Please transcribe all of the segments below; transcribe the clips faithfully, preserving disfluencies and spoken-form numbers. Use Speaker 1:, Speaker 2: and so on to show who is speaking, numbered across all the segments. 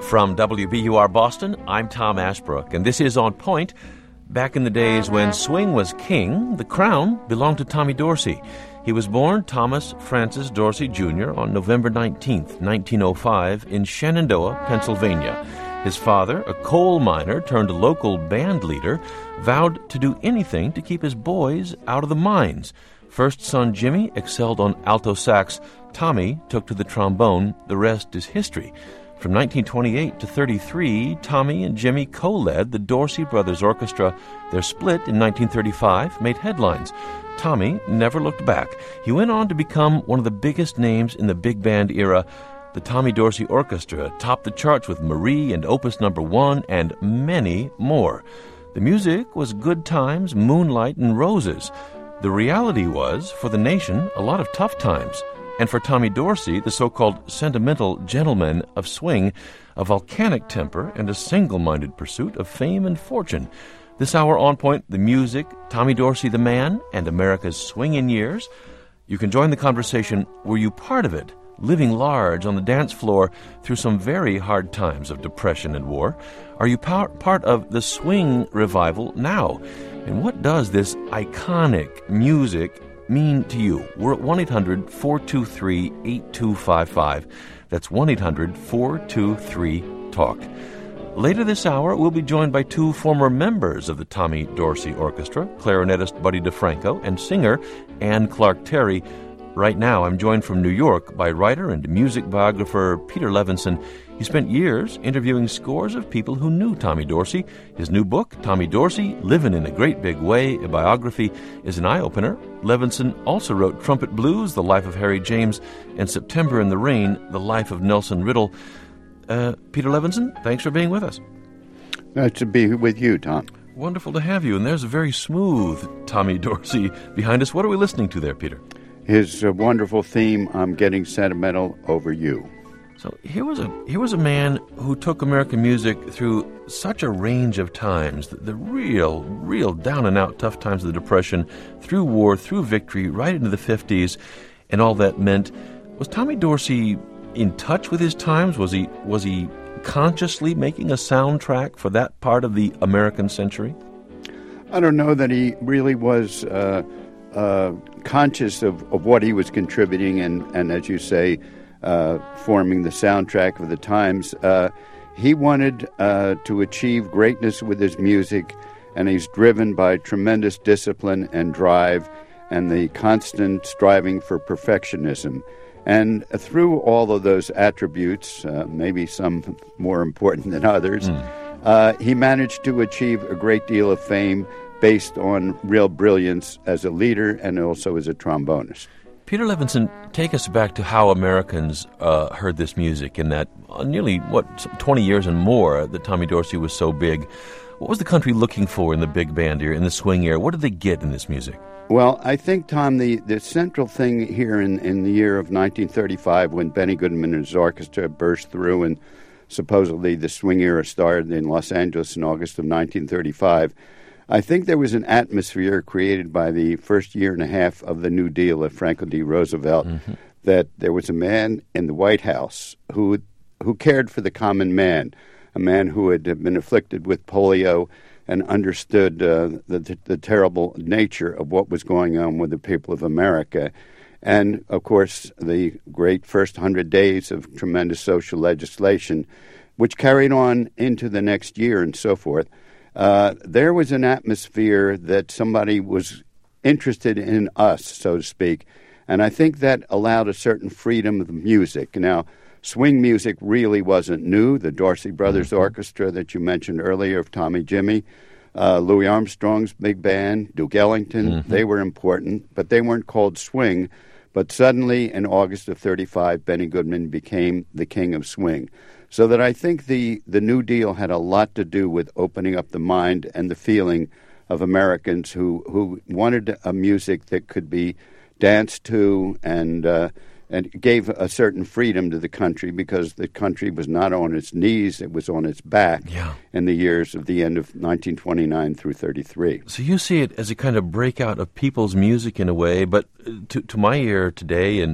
Speaker 1: From W B U R Boston, I'm Tom Ashbrook, and this is On Point. Back in the days when swing was king, the crown belonged to Tommy Dorsey. He was born Thomas Francis Dorsey Junior on November nineteenth, nineteen oh five, in Shenandoah, Pennsylvania. His father, a coal miner turned local band leader, vowed to do anything to keep his boys out of the mines. First son Jimmy excelled on alto sax. Tommy took to the trombone. The rest is history. From nineteen twenty-eight to thirty-three, Tommy and Jimmy co-led the Dorsey Brothers Orchestra. Their split in nineteen thirty-five made headlines. Tommy never looked back. He went on to become one of the biggest names in the big band era. The Tommy Dorsey Orchestra topped the charts with Marie and Opus Number One and many more. The music was good times, moonlight, and roses. The reality was, for the nation, a lot of tough times. And for Tommy Dorsey, the so-called sentimental gentleman of swing, a volcanic temper and a single-minded pursuit of fame and fortune. This hour on Point, the music, Tommy Dorsey the man, and America's swinging years. You can join the conversation. Were you part of it, living large on the dance floor through some very hard times of depression and war? Are you par- part of the swing revival now? And what does this iconic music mean to you? We're at one eight hundred four two three eight two five five. That's one eight hundred four two three talk. Later this hour, we'll be joined by two former members of the Tommy Dorsey Orchestra, clarinetist Buddy DeFranco and singer Ann Clark Terry. Right now, I'm joined from New York by writer and music biographer Peter Levinson. He spent years interviewing scores of people who knew Tommy Dorsey. His new book, Tommy Dorsey, Livin' in a Great Big Way, a biography, is an eye-opener. Levinson also wrote Trumpet Blues, The Life of Harry James, and September in the Rain, The Life of Nelson Riddle. Uh, Peter Levinson, thanks for being with us.
Speaker 2: Nice to be with you, Tom.
Speaker 1: Wonderful to have you. And there's a very smooth Tommy Dorsey behind us. What are we listening to there, Peter?
Speaker 2: His uh, wonderful theme, I'm Getting Sentimental Over You.
Speaker 1: So here was a here was a man who took American music through such a range of times, the, the real, real down-and-out tough times of the Depression, through war, through victory, right into the fifties, and all that meant. Was Tommy Dorsey in touch with his times? Was he was he consciously making a soundtrack for that part of the American century?
Speaker 2: I don't know that he really was uh, uh, conscious of, of what he was contributing and, and as you say, uh, forming the soundtrack of the times. Uh, he wanted uh, to achieve greatness with his music, and he's driven by tremendous discipline and drive and the constant striving for perfectionism. And through all of those attributes, uh, maybe some more important than others, mm. uh, he managed to achieve a great deal of fame based on real brilliance as a leader and also as a trombonist.
Speaker 1: Peter Levinson, take us back to how Americans uh, heard this music in that uh, nearly, what, twenty years and more that Tommy Dorsey was so big. What was the country looking for in the big band era, in the swing era? What did they get in this music?
Speaker 2: Well, I think, Tom, the, the central thing here in, in the year of nineteen thirty-five, when Benny Goodman and his orchestra burst through and supposedly the swing era started in Los Angeles in August of nineteen thirty-five, I think there was an atmosphere created by the first year and a half of the New Deal of Franklin D. Roosevelt, mm-hmm. that there was a man in the White House who who cared for the common man, a man who had been afflicted with polio and understood uh, the, the, the terrible nature of what was going on with the people of America. And, of course, the great first hundred days of tremendous social legislation, which carried on into the next year and so forth. Uh, there was an atmosphere that somebody was interested in us, so to speak. And I think that allowed a certain freedom of music. Now, swing music really wasn't new. The Dorsey Brothers mm-hmm. Orchestra that you mentioned earlier of Tommy Jimmy, uh, Louis Armstrong's big band, Duke Ellington, mm-hmm. they were important, but they weren't called swing. But suddenly, in August of thirty-five, Benny Goodman became the king of swing. So that I think the, the New Deal had a lot to do with opening up the mind and the feeling of Americans who, who wanted a music that could be danced to and uh, and gave a certain freedom to the country, because the country was not on its knees, it was on its back yeah. in the years of the end of nineteen twenty-nine through thirty-three.
Speaker 1: So you see it as a kind of breakout of people's music in a way, but to, to my ear today and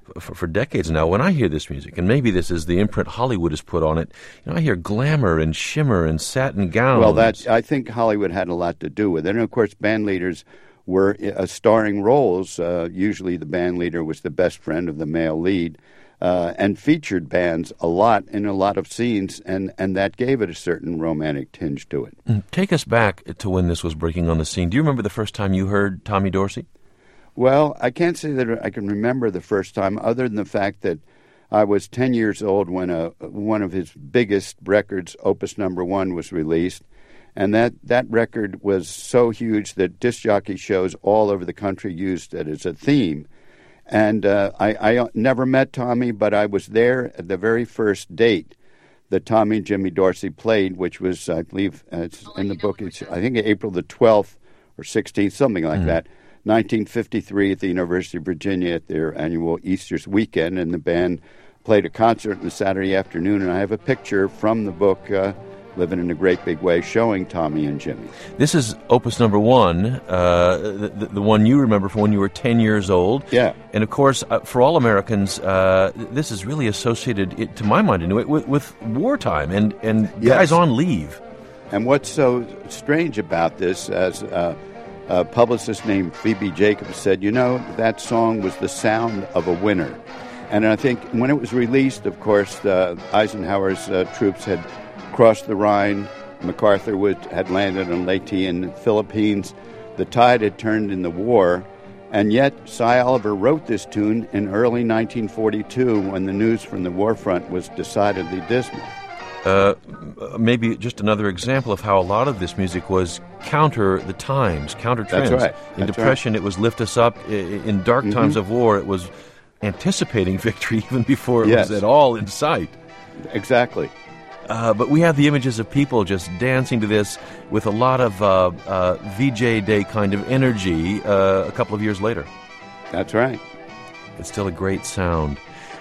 Speaker 1: for, for decades now, when I hear this music, and maybe this is the imprint Hollywood has put on it, you know, I hear glamour and shimmer and satin gowns.
Speaker 2: Well, that I think Hollywood had a lot to do with it. And, of course, band leaders were uh, starring roles. Uh, usually the band leader was the best friend of the male lead. Uh, and featured bands a lot in a lot of scenes, and, and that gave it a certain romantic tinge to it.
Speaker 1: Take us back to when this was breaking on the scene. Do you remember the first time you heard Tommy Dorsey?
Speaker 2: Well, I can't say that I can remember the first time, other than the fact that I was ten years old when a, one of his biggest records, Opus Number One, was released. And that, that record was so huge that disc jockey shows all over the country used it as a theme. And uh, I, I never met Tommy, but I was there at the very first date that Tommy and Jimmy Dorsey played, which was, I believe, uh, it's in the book, it's, I think April the twelfth or sixteenth, something like mm. that, nineteen fifty-three at the University of Virginia at their annual Easter's weekend. And the band played a concert on the Saturday afternoon, and I have a picture from the book, uh, Living in a Great Big Way, showing Tommy and Jimmy.
Speaker 1: This is Opus Number One, uh, the, the one you remember from when you were ten years old.
Speaker 2: Yeah.
Speaker 1: And, of course, uh, for all Americans, uh, this is really associated, it, to my mind, anyway, with, with wartime and, and
Speaker 2: yes.
Speaker 1: guys on leave.
Speaker 2: And what's so strange about this, as uh, a publicist named Phoebe Jacobs said, you know, that song was the sound of a winner. And I think when it was released, of course, uh, Eisenhower's uh, troops had crossed the Rhine. MacArthur would, had landed on Leyte in the Philippines. The tide had turned in the war, and yet Cy Oliver wrote this tune in early nineteen forty-two when the news from the war front was decidedly dismal.
Speaker 1: Uh, maybe just another example of how a lot of this music was counter the times, counter trends.
Speaker 2: That's right.
Speaker 1: In
Speaker 2: That's
Speaker 1: Depression,
Speaker 2: right.
Speaker 1: It was lift us up. In dark
Speaker 2: mm-hmm.
Speaker 1: times of war, it was anticipating victory even before it
Speaker 2: yes.
Speaker 1: was at all in sight.
Speaker 2: Exactly.
Speaker 1: Uh, but we have the images of people just dancing to this with a lot of uh, uh, V J Day kind of energy uh, a couple of years later.
Speaker 2: That's right.
Speaker 1: It's still a great sound.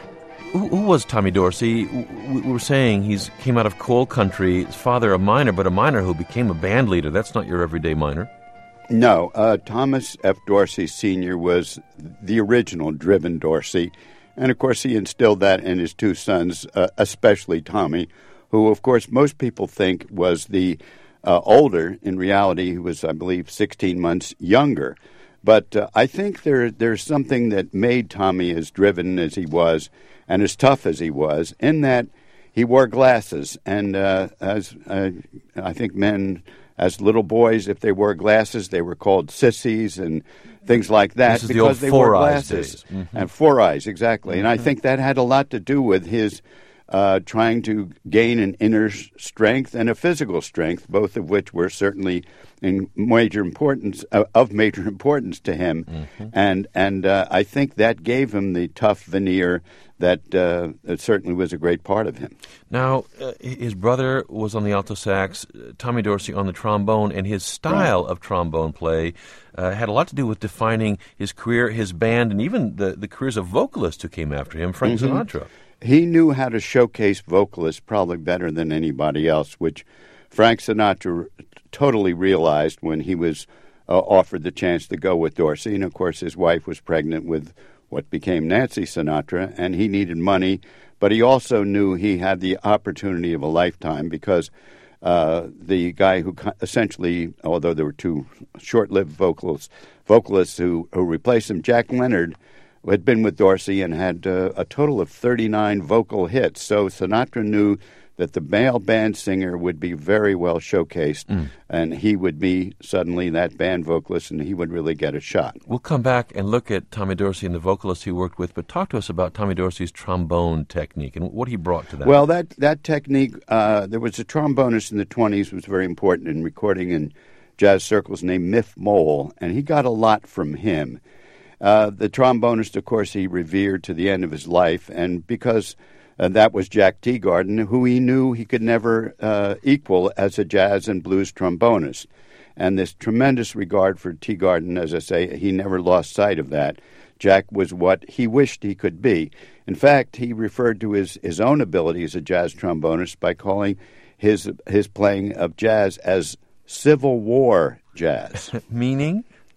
Speaker 1: Who, who was Tommy Dorsey? We were saying he came out of coal country. His father a miner, but a miner who became a band leader. That's not your everyday miner.
Speaker 2: No. Uh, Thomas F. Dorsey Senior was the original driven Dorsey. And, of course, he instilled that in his two sons, uh, especially Tommy, who, of course, most people think was the uh, older. In reality, he was, I believe, sixteen months younger. But uh, I think there there's something that made Tommy as driven as he was and as tough as he was, in that he wore glasses. And uh, as uh, I think men, as little boys, if they wore glasses, they were called sissies and things like that,
Speaker 1: this is
Speaker 2: because
Speaker 1: the old
Speaker 2: they wore
Speaker 1: four-eyes
Speaker 2: glasses.
Speaker 1: days. Mm-hmm.
Speaker 2: And four eyes, exactly.
Speaker 1: Mm-hmm.
Speaker 2: And I think that had a lot to do with his Uh, trying to gain an inner strength and a physical strength, both of which were certainly in major importance uh, of major importance to him, mm-hmm. and and uh, I think that gave him the tough veneer that, uh, that certainly was a great part of him.
Speaker 1: Now, uh, his brother was on the alto sax, uh, Tommy Dorsey on the trombone, and his style right. of trombone play uh, had a lot to do with defining his career, his band, and even the the careers of vocalists who came after him, Frank mm-hmm. Sinatra.
Speaker 2: He knew how to showcase vocalists probably better than anybody else, which Frank Sinatra totally realized when he was uh, offered the chance to go with Dorsey. And, of course, his wife was pregnant with what became Nancy Sinatra, and he needed money. But he also knew he had the opportunity of a lifetime because uh, the guy who essentially, although there were two short-lived vocalists, vocalists who, who replaced him, Jack Leonard, had been with Dorsey and had uh, a total of thirty-nine vocal hits. So Sinatra knew that the male band singer would be very well showcased, mm. and he would be suddenly that band vocalist, and he would really get a shot.
Speaker 1: We'll come back and look at Tommy Dorsey and the vocalists he worked with, but talk to us about Tommy Dorsey's trombone technique and what he brought to that.
Speaker 2: Well, that, that technique, uh, there was a trombonist in the twenties who was very important in recording in jazz circles named Miff Mole, and he got a lot from him. Uh, the trombonist, of course, he revered to the end of his life, and because uh, that was Jack Teagarden, who he knew he could never uh, equal as a jazz and blues trombonist. And this tremendous regard for Teagarden, as I say, he never lost sight of that. Jack was what he wished he could be. In fact, he referred to his, his own ability as a jazz trombonist by calling his his playing of jazz as Civil War jazz.
Speaker 1: Meaning?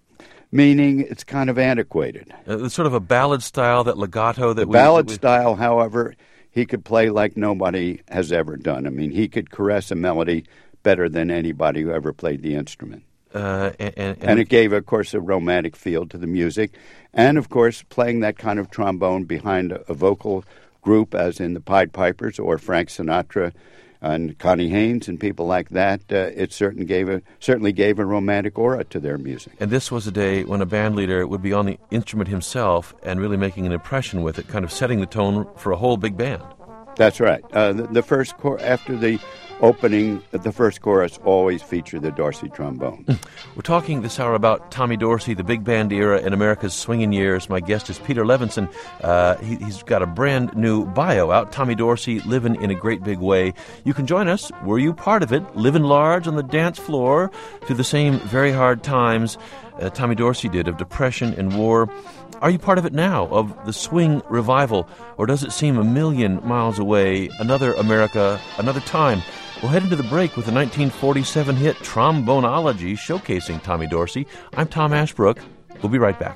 Speaker 2: meaning it's kind of antiquated.
Speaker 1: Uh, sort of a ballad style, that legato that
Speaker 2: the
Speaker 1: we...
Speaker 2: Ballad
Speaker 1: we,
Speaker 2: style, however, he could play like nobody has ever done. I mean, he could caress a melody better than anybody who ever played the instrument.
Speaker 1: Uh, and, and,
Speaker 2: and it gave, of course, a romantic feel to the music. And, of course, playing that kind of trombone behind a, a vocal group, as in the Pied Pipers or Frank Sinatra and Connie Haynes and people like that, uh, it certain gave a, certainly gave a romantic aura to their music.
Speaker 1: And this was a day when a band leader would be on the instrument himself and really making an impression with it, kind of setting the tone for a whole big band.
Speaker 2: That's right. Uh, the, the first chor- after the opening, the first chorus always featured the Dorsey trombone.
Speaker 1: We're talking this hour about Tommy Dorsey, the big band era in America's swinging years. My guest is Peter Levinson. Uh, he, he's got a brand new bio out, Tommy Dorsey, Living in a Great Big Way. You can join us. Were you part of it? Living large on the dance floor through the same very hard times uh, Tommy Dorsey did of depression and war. Are you part of it now, of the swing revival, or does it seem a million miles away? Another America, another time. We'll head into the break with the nineteen forty-seven hit Trombonology showcasing Tommy Dorsey. I'm Tom Ashbrook. We'll be right back.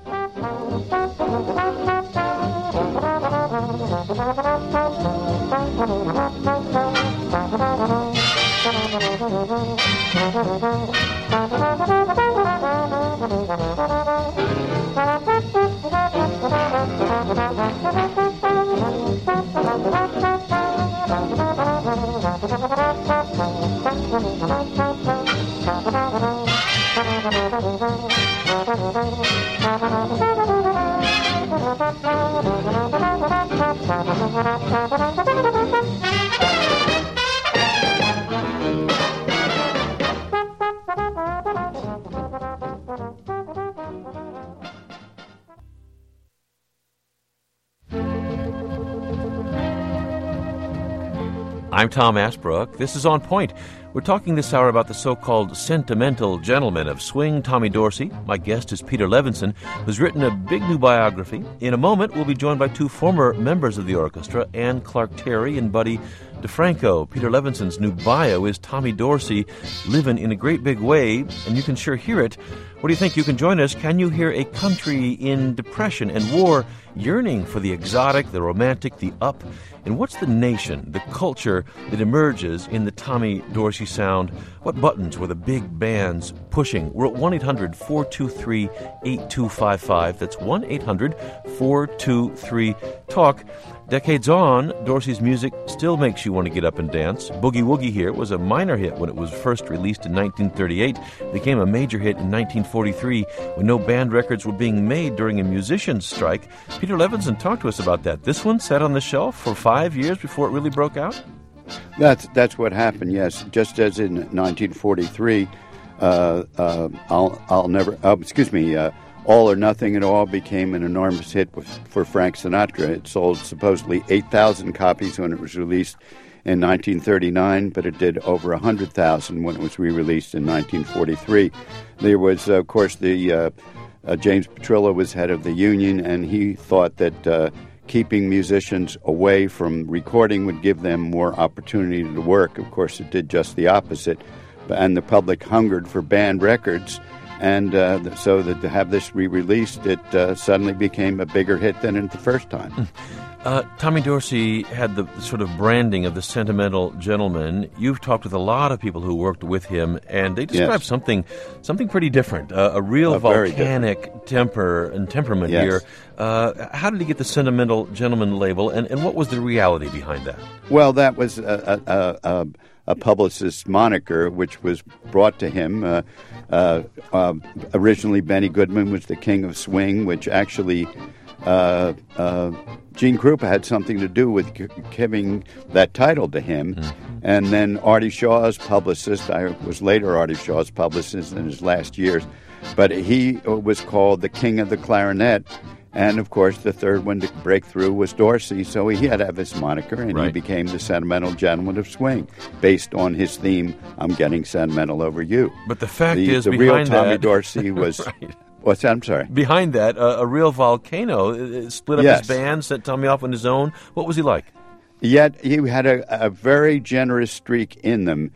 Speaker 1: I'm Tom Ashbrook. This is On Point. We're talking this hour about the so-called sentimental gentleman of swing, Tommy Dorsey. My guest is Peter Levinson, who's written a big new biography. In a moment, we'll be joined by two former members of the orchestra, Anne Clark Terry and Buddy DeFranco. Peter Levinson's new bio is Tommy Dorsey, Living in a Great Big Way, and you can sure hear it. What do you think? You can join us. Can you hear a country in depression and war, yearning for the exotic, the romantic, the up? And what's the nation, the culture that emerges in the Tommy Dorsey sound? What buttons were the big bands pushing? We're at one eight hundred four two three eight two five five. That's one eight hundred four two three talk. Decades on, Dorsey's music still makes you want to get up and dance. Boogie Woogie Here was a minor hit when it was first released in nineteen thirty-eight. It became a major hit in nineteen forty-three when no band records were being made during a musician's strike. Peter Levinson talked to us about that. This one sat on the shelf for five years before it really broke out?
Speaker 2: That's that's what happened, yes. Just as in nineteen forty-three, uh, uh, I'll, I'll never, uh, excuse me, uh, All or Nothing at All became an enormous hit for Frank Sinatra. It sold supposedly eight thousand copies when it was released in nineteen thirty-nine, but it did over one hundred thousand when it was re-released in nineteen forty-three. There was, uh, of course, the uh, uh, James Petrillo was head of the union, and he thought that uh, keeping musicians away from recording would give them more opportunity to work. Of course, it did just the opposite, and the public hungered for band records. And uh, so that to have this re-released, it uh, suddenly became a bigger hit than in the first time.
Speaker 1: Uh, Tommy Dorsey had the sort of branding of the sentimental gentleman. You've talked with a lot of people who worked with him, and they describe
Speaker 2: yes.
Speaker 1: something something pretty different, uh, a real
Speaker 2: uh,
Speaker 1: volcanic temper and temperament
Speaker 2: yes.
Speaker 1: here. Uh, how did he get the sentimental gentleman label, and, and what was the reality behind that?
Speaker 2: Well, that was a, a, a, a publicist's moniker, which was brought to him. Uh, uh, uh, originally, Benny Goodman was the king of swing, which actually uh, uh, Gene Krupa had something to do with giving that title to him. Mm-hmm. And then Artie Shaw's publicist, I was later Artie Shaw's publicist in his last years, but he was called the king of the clarinet. And, of course, the third one to break through was Dorsey, so he had to have his moniker, and
Speaker 1: right.
Speaker 2: he became the sentimental gentleman of swing, based on his theme, I'm getting sentimental over you.
Speaker 1: But the fact
Speaker 2: the,
Speaker 1: is,
Speaker 2: the
Speaker 1: behind
Speaker 2: real Tommy
Speaker 1: that,
Speaker 2: Dorsey was...
Speaker 1: right.
Speaker 2: What's that? I'm sorry.
Speaker 1: Behind that, uh, a real volcano. It split up
Speaker 2: yes.
Speaker 1: his band, sent Tommy off on his own. What was he like?
Speaker 2: Yet he had a, a very generous streak in them.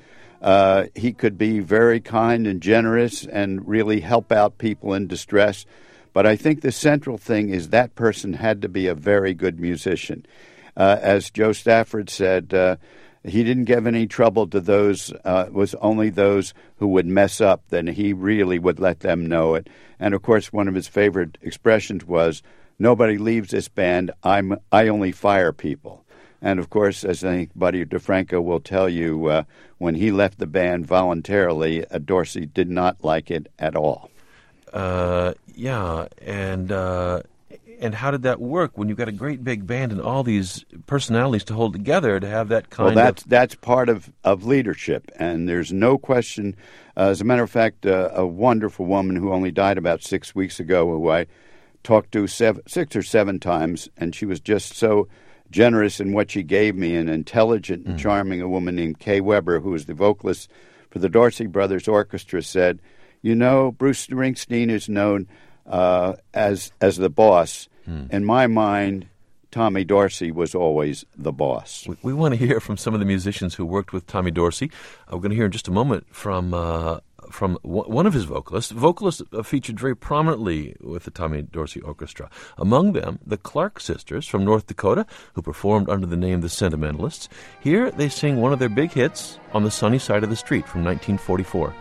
Speaker 2: Uh, he could be very kind and generous and really help out people in distress. But I think the central thing is that person had to be a very good musician. Uh, as Joe Stafford said, uh, he didn't give any trouble to those, uh, it was only those who would mess up, then he really would let them know it. And, of course, one of his favorite expressions was, nobody leaves this band, I'm, I only fire people. And, of course, as I think Buddy DeFranco will tell you, uh, when he left the band voluntarily, uh, Dorsey did not like it at all.
Speaker 1: Uh, yeah, and uh, and how did that work when you've got a great big band and all these personalities to hold together to have that kind
Speaker 2: well, that's,
Speaker 1: of...
Speaker 2: that's part of, of leadership, and there's no question. Uh, as a matter of fact, uh, a wonderful woman who only died about six weeks ago, who I talked to seven, six or seven times, and she was just so generous in what she gave me, and intelligent and mm. charming, a woman named Kay Weber, who was the vocalist for the Dorsey Brothers Orchestra, said, you know, Bruce Springsteen is known uh, as as the boss. Mm. In my mind, Tommy Dorsey was always the boss.
Speaker 1: We, we want to hear from some of the musicians who worked with Tommy Dorsey. Uh, we're going to hear in just a moment from uh, from w- one of his vocalists. Vocalists uh, featured very prominently with the Tommy Dorsey Orchestra. Among them, the Clark sisters from North Dakota, who performed under the name The Sentimentalists. Here they sing one of their big hits, On the Sunny Side of the Street, from nineteen forty-four.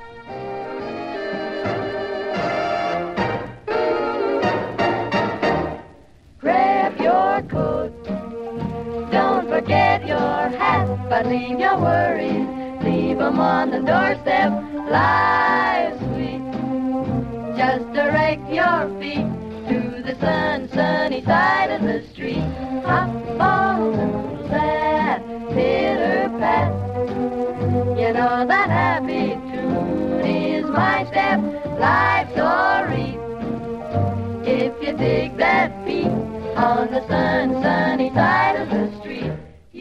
Speaker 3: Forget your hat, but leave your worries, leave 'em on the doorstep, lie sweet. Just direct your feet to the sun, sunny side of the street. Hop on that pitter-pat, you know that happy tune is my step, life's a wreath. If you dig that beat on the sun, sunny side of the street.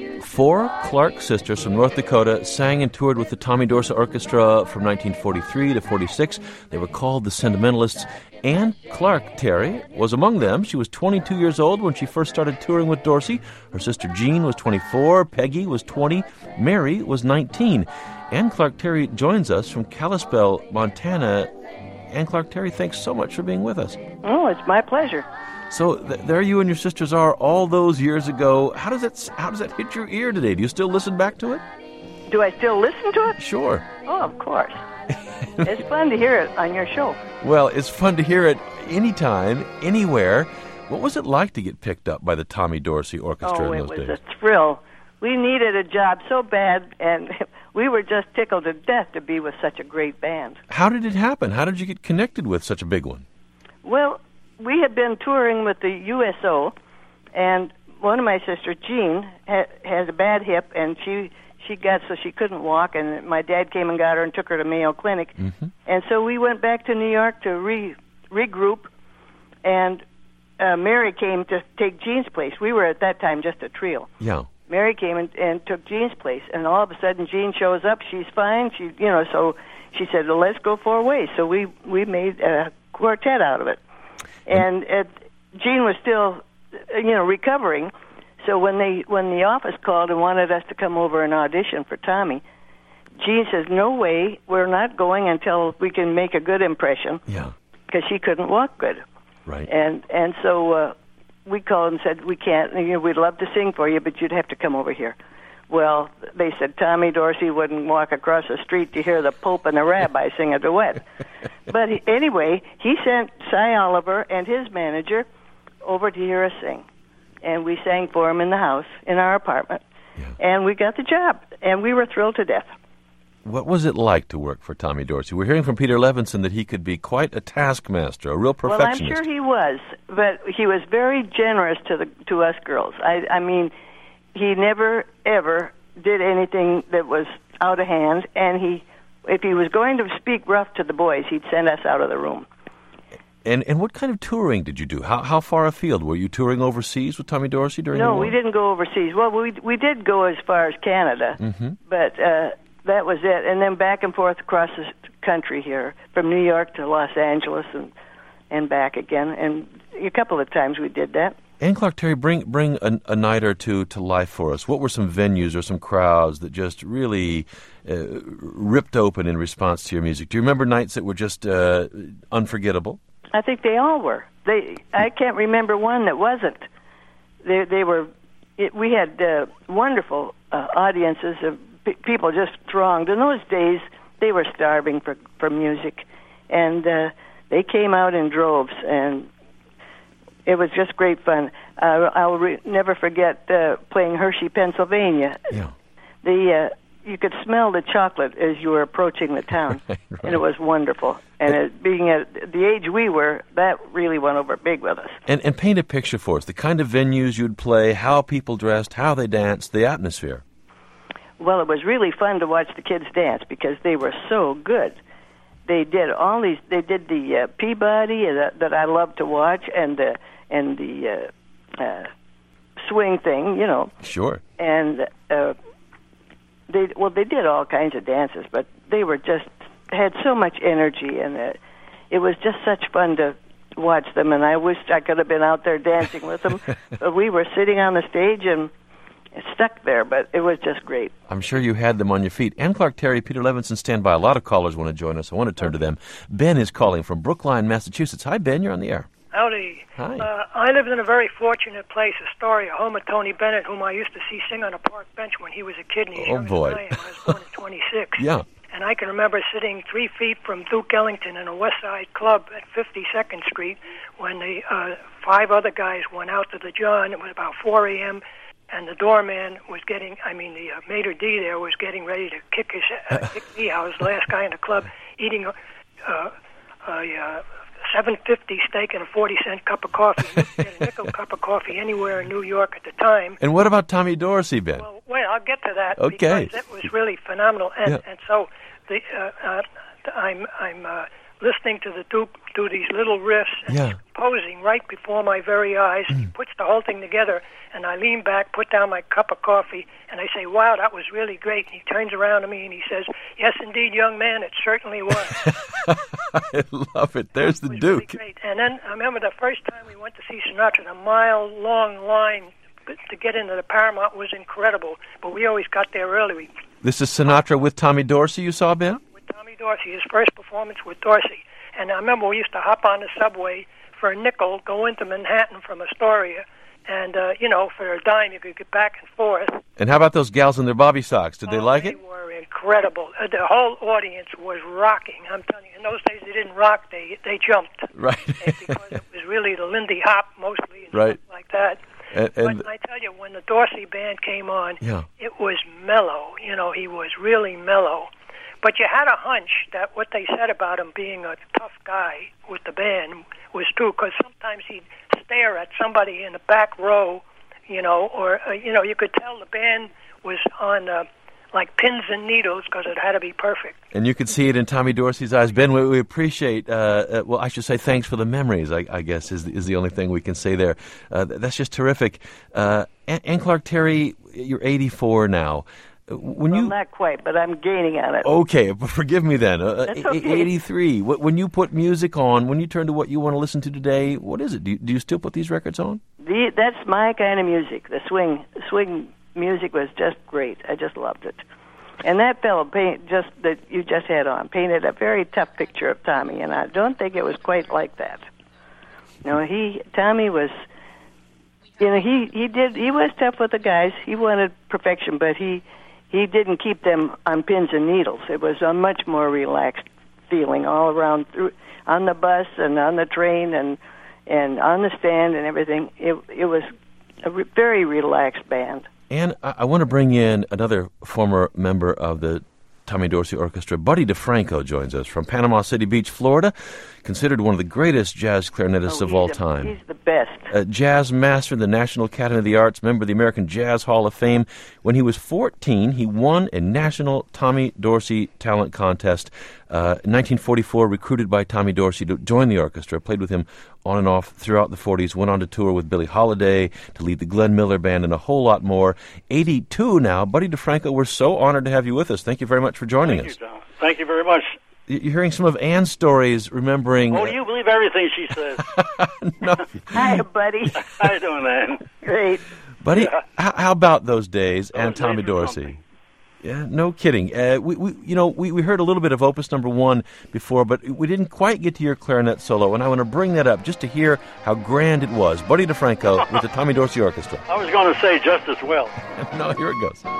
Speaker 1: Four Clark sisters from North Dakota sang and toured with the Tommy Dorsey Orchestra from nineteen forty-three to forty-six. They were called the Sentimentalists. Anne Clark Terry was among them. She was twenty-two years old when she first started touring with Dorsey. Her sister Jean was twenty-four, Peggy was twenty, Mary was nineteen. Anne Clark Terry joins us from Kalispell, Montana. Anne Clark Terry, thanks so much for being with us.
Speaker 4: Oh, it's my pleasure.
Speaker 1: So th- there you and your sisters are all those years ago. How does that how does that hit your ear today? Do you still listen back to it?
Speaker 4: Do I still listen to it?
Speaker 1: Sure.
Speaker 4: Oh, of course. It's fun to hear it on your show.
Speaker 1: Well, it's fun to hear it anytime, anywhere. What was it like to get picked up by the Tommy Dorsey Orchestra
Speaker 4: oh,
Speaker 1: in those
Speaker 4: days?
Speaker 1: days?
Speaker 4: Oh, it was a thrill. We needed a job so bad, and we were just tickled to death to be with such a great band.
Speaker 1: How did it happen? How did you get connected with such a big one?
Speaker 4: Well, we had been touring with the U S O, and one of my sisters, Jean, ha- has a bad hip, and she she got so she couldn't walk, and my dad came and got her and took her to Mayo Clinic. Mm-hmm. And so we went back to New York to re- regroup, and uh, Mary came to take Jean's place. We were at that time just a trio.
Speaker 1: Yeah.
Speaker 4: Mary came and, and took Jean's place, and all of a sudden Jean shows up. She's fine. She, you know, so she said, well, let's go four ways. So we, we made a quartet out of it. And uh, Jean was still, you know, recovering. So when they when the office called and wanted us to come over and audition for Tommy, Jean says, no way, we're not going until we can make a good impression.
Speaker 1: Yeah.
Speaker 4: Because she couldn't walk good.
Speaker 1: Right.
Speaker 4: And and so uh, we called and said, we can't, you know, we'd love to sing for you, but you'd have to come over here. Well, they said Tommy Dorsey wouldn't walk across the street to hear the Pope and the Rabbi sing a duet. But he, anyway, he sent Cy Oliver and his manager over to hear us sing. And we sang for him in the house, in our apartment. Yeah. And we got the job, and we were thrilled to death.
Speaker 1: What was it like to work for Tommy Dorsey? We're hearing from Peter Levinson that he could be quite a taskmaster, a real perfectionist.
Speaker 4: Well, I'm sure he was, but he was very generous to the to us girls. I, I mean, he never, ever did anything that was out of hand, and he, if he was going to speak rough to the boys, he'd send us out of the room.
Speaker 1: And and what kind of touring did you do? How how far afield? Were you touring overseas with Tommy Dorsey during
Speaker 4: no,
Speaker 1: the war?
Speaker 4: No, we didn't go overseas. Well, we we did go as far as Canada, mm-hmm. but uh, that was it. And then back and forth across the country here, from New York to Los Angeles and, and back again. And a couple of times we did that.
Speaker 1: Ann Clark Terry, bring bring a, a night or two to life for us. What were some venues or some crowds that just really uh, ripped open in response to your music? Do you remember nights that were just uh, unforgettable?
Speaker 4: I think they all were. They I can't remember one that wasn't. They they were. It, we had uh, wonderful uh, audiences of p- people just thronged. In those days, they were starving for for music, and uh, they came out in droves, and it was just great fun. Uh, I'll re- never forget uh, playing Hershey, Pennsylvania.
Speaker 1: Yeah.
Speaker 4: The uh, you could smell the chocolate as you were approaching the town,
Speaker 1: right, right.
Speaker 4: and it was wonderful. And it, being at the age we were, that really went over big with us.
Speaker 1: And, and paint a picture for us, the kind of venues you'd play, how people dressed, how they danced, the atmosphere.
Speaker 4: Well, it was really fun to watch the kids dance because they were so good. They did all these. They did the uh, Peabody uh, that, that I love to watch, and the and the uh, uh, swing thing, you know.
Speaker 1: Sure.
Speaker 4: And uh, they well, they did all kinds of dances, but they were just had so much energy, and uh, it was just such fun to watch them. And I wished I could have been out there dancing with them, but we were sitting on the stage and stuck there. But it was just great.
Speaker 1: I'm sure you had them on your feet. Ann Clark Terry, Peter Levinson, stand by. A lot of callers want to join us. I want to turn to them. Ben is calling from Brookline, Massachusetts. Hi, Ben. You're on the air.
Speaker 5: Howdy.
Speaker 1: Hi.
Speaker 5: Uh, I lived in a very fortunate place, Astoria, home of Tony Bennett, whom I used to see sing on a park bench when he was a kid, and he's
Speaker 1: Oh,
Speaker 5: younger
Speaker 1: boy.
Speaker 5: than I am. I was born in twenty-six.
Speaker 1: Yeah.
Speaker 5: And I can remember sitting three feet from Duke Ellington in a West Side club at fifty-second Street when the uh, five other guys went out to the John. It was about four a.m., and the doorman was getting, I mean, the uh, maitre d' there was getting ready to kick his, uh, kick me. I was the last guy in the club eating a, uh, a uh, seven fifty steak and a forty cent cup of coffee. You could get a nickel cup of coffee anywhere in New York at the time.
Speaker 1: And what about Tommy Dorsey, Ben?
Speaker 5: Well, wait, I'll get to that.
Speaker 1: Okay.
Speaker 5: Because it was really phenomenal. And,
Speaker 1: Yeah.
Speaker 5: and so the uh, uh, I'm I'm uh, listening to the Duke do these little riffs and
Speaker 1: Yeah.
Speaker 5: he's posing right before my very eyes.
Speaker 1: Mm.
Speaker 5: He puts the whole thing together, and I lean back, put down my cup of coffee, and I say, "Wow, that was really great." And he turns around to me and he says, "Yes, indeed, young man, it certainly was."
Speaker 1: I love it. There's the
Speaker 5: It was
Speaker 1: Duke.
Speaker 5: really great. And then I remember the first time we went to see Sinatra, the mile-long line to get into the Paramount was incredible. But we always got there early. We,
Speaker 1: This is Sinatra with Tommy Dorsey you saw, Ben?
Speaker 5: with Tommy Dorsey, his first performance with Dorsey. And I remember we used to hop on the subway for a nickel, go into Manhattan from Astoria, and, uh, you know, for a dime you could get back and forth.
Speaker 1: And how about those gals in their bobby socks? Did they
Speaker 5: Oh,
Speaker 1: like
Speaker 5: they
Speaker 1: it?
Speaker 5: were incredible. Uh, the whole audience was rocking. I'm telling you, in those days they didn't rock, they they jumped.
Speaker 1: Right.
Speaker 5: And because it was really the Lindy Hop mostly and
Speaker 1: Right.
Speaker 5: stuff like that.
Speaker 1: And, and
Speaker 5: But I tell you, when the Dorsey band came on,
Speaker 1: Yeah.
Speaker 5: it was mellow. You know, he was really mellow. But you had a hunch that what they said about him being a tough guy with the band was true, because sometimes he'd stare at somebody in the back row, you know, or, uh, you know, you could tell the band was on uh, like pins and needles because it had to be perfect.
Speaker 1: And you could see it in Tommy Dorsey's eyes. Ben, we, we appreciate, uh, uh, well, I should say thanks for the memories, I, I guess, is, is the only thing we can say there. Uh, th- that's just terrific. Uh, Ann, Ann Clark Terry, you're eighty-four now. Uh, When
Speaker 4: Well,
Speaker 1: you
Speaker 4: not quite, but I'm gaining on it.
Speaker 1: Okay, forgive me then. Uh,
Speaker 4: That's
Speaker 1: a-
Speaker 4: okay.
Speaker 1: eighty-three. Wh- When you put music on, when you turn to what you want to listen to today, what is it? Do you, do you still put these records on?
Speaker 4: The, that's my kind of music. The swing swing music was just great. I just loved it. And that fellow paint just that you just had on painted a very tough picture of Tommy, and I don't think it was quite like that. No, he Tommy was, you know, he he did he was tough with the guys. He wanted perfection, but he he didn't keep them on pins and needles. It was a much more relaxed feeling all around through on the bus and on the train and and on the stand and everything. It it was a re- very relaxed band.
Speaker 1: And I, I want to bring in another former member of the Tommy Dorsey Orchestra. Buddy DeFranco joins us from Panama City Beach, Florida, considered one of the greatest jazz clarinetists
Speaker 4: Oh,
Speaker 1: of
Speaker 4: he's
Speaker 1: all
Speaker 4: the-
Speaker 1: time.
Speaker 4: He's the best.
Speaker 1: A jazz master in the National Academy of the Arts, member of the American Jazz Hall of Fame. When he was fourteen, he won a national Tommy Dorsey talent contest. Uh, in nineteen forty-four, recruited by Tommy Dorsey to join the orchestra, played with him on and off throughout the forties, went on to tour with Billie Holiday, to lead the Glenn Miller Band, and a whole lot more. eighty-two now. Buddy DeFranco, we're so honored to have you with us. Thank you very much for joining
Speaker 6: Thank
Speaker 1: us.
Speaker 6: you, Tom. Thank you very much.
Speaker 1: You're hearing some of Ann's stories, remembering...
Speaker 6: Oh, you believe everything she says.
Speaker 1: No.
Speaker 4: Hi, buddy.
Speaker 6: How you doing, Ann?
Speaker 4: Great.
Speaker 1: Buddy, yeah. how, how about those days,
Speaker 6: those
Speaker 1: and Tommy
Speaker 6: days
Speaker 1: Dorsey?
Speaker 6: Something.
Speaker 1: Yeah, no kidding. Uh, we, we, you know, we, we heard a little bit of Opus Number One before, but we didn't quite get to your clarinet solo, and I want to bring that up just to hear how grand it was. Buddy DeFranco with the Tommy Dorsey Orchestra.
Speaker 6: I was going to say just as well.
Speaker 1: No, here it goes.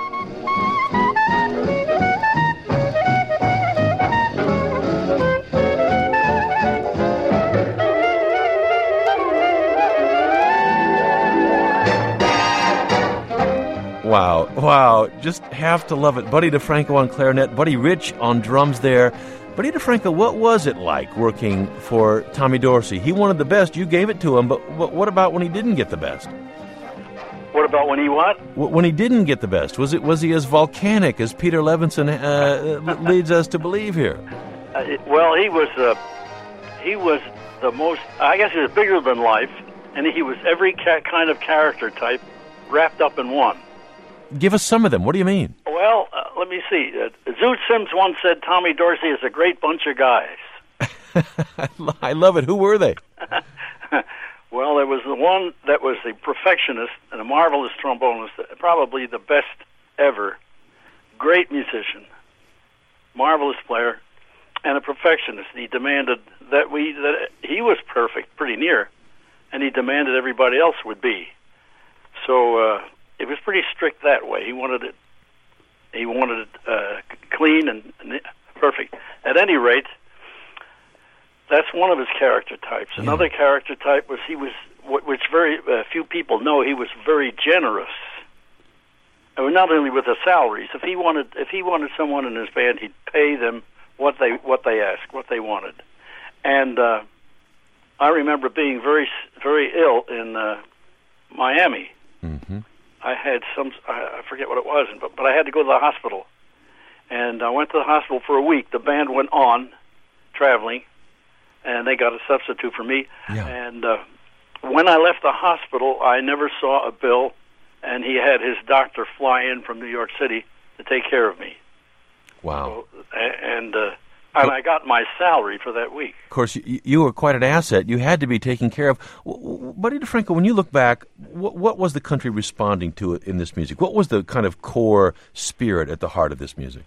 Speaker 1: Wow, wow, just have to love it. Buddy DeFranco on clarinet, Buddy Rich on drums there. Buddy DeFranco, what was it like working for Tommy Dorsey? He wanted the best, you gave it to him, but what about when he didn't get the best?
Speaker 6: What about when he what?
Speaker 1: When he didn't get the best, was it was he as volcanic as Peter Levinson uh, leads us to believe here?
Speaker 6: Uh, it, well, he was uh, he was the most, I guess he was bigger than life, and he was every ca- kind of character type wrapped up in one.
Speaker 1: Give us some of them. What do you mean?
Speaker 6: Well, uh, let me see. Uh, Zoot Sims once said Tommy Dorsey is a great bunch of guys.
Speaker 1: I love it. Who were they?
Speaker 6: Well, there was the one that was the perfectionist and a marvelous trombonist, probably the best ever. Great musician, marvelous player, and a perfectionist. He demanded that we that he was perfect, pretty near, and he demanded everybody else would be. So. Uh, It was pretty strict that way. He wanted it. He wanted it uh, clean and, and perfect. At any rate, that's one of his character types.
Speaker 1: Yeah.
Speaker 6: Another character type was he was, which very uh, few people know. He was very generous. I mean, not only with the salaries. If he wanted, if he wanted someone in his band, he'd pay them what they what they asked, what they wanted. And uh, I remember being very very ill in uh, Miami.
Speaker 1: Mm-hmm.
Speaker 6: I had some, I forget what it was, but, but I had to go to the hospital. And I went to the hospital for a week. The band went on, traveling, and they got a substitute for me.
Speaker 1: Yeah.
Speaker 6: And uh, when I left the hospital, I never saw a bill, and he had his doctor fly in from New York City to take care of me.
Speaker 1: Wow.
Speaker 6: So, and uh, and I got my salary for that week.
Speaker 1: Of course, you, you were quite an asset. You had to be taken care of. Buddy DeFranco, when you look back, what, what was the country responding to in this music? What was the kind of core spirit at the heart of this music?